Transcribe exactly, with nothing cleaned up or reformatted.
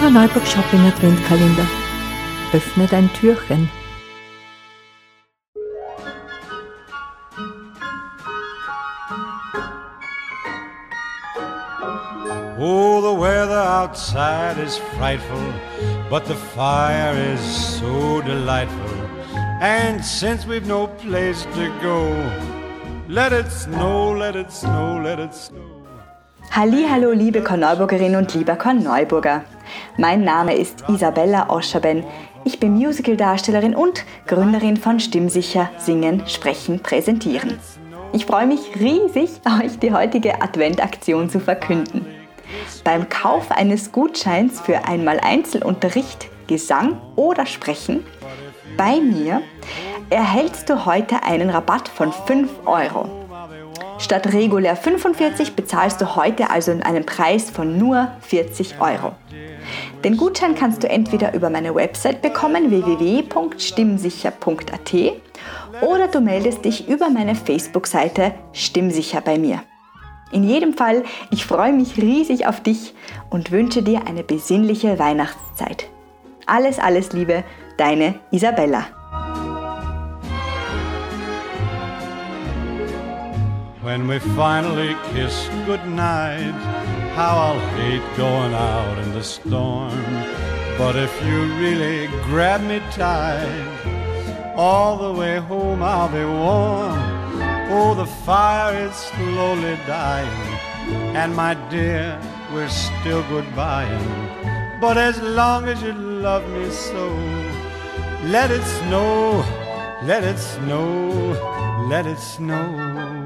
Barbara Neuburg Shopping Adventkalender. Öffne dein Türchen. Oh, the weather outside is frightful, but the fire is so delightful. And since we've no place to go, let it snow, let it snow, let it snow. Hallihallo, liebe Korneuburgerinnen und lieber Korneuburger. Mein Name ist Isabella Oscherben. Ich bin Musicaldarstellerin und Gründerin von Stimmsicher Singen, Sprechen, Präsentieren. Ich freue mich riesig, euch die heutige Adventaktion zu verkünden. Beim Kauf eines Gutscheins für einmal Einzelunterricht, Gesang oder Sprechen bei mir erhältst du heute einen Rabatt von fünf Euro. Statt regulär fünfundvierzig bezahlst du heute also einen Preis von nur vierzig Euro. Den Gutschein kannst du entweder über meine Website bekommen, w w w punkt stimmsicher punkt a t, oder du meldest dich über meine Facebook-Seite Stimmsicher bei mir. In jedem Fall, ich freue mich riesig auf dich und wünsche dir eine besinnliche Weihnachtszeit. Alles, alles Liebe, deine Isabella. When we finally kiss goodnight, how I'll hate going out in the storm. But if you really grab me tight, all the way home I'll be warm. Oh, the fire is slowly dying, and my dear, we're still goodbying. But as long as you love me so, let it snow, let it snow, let it snow.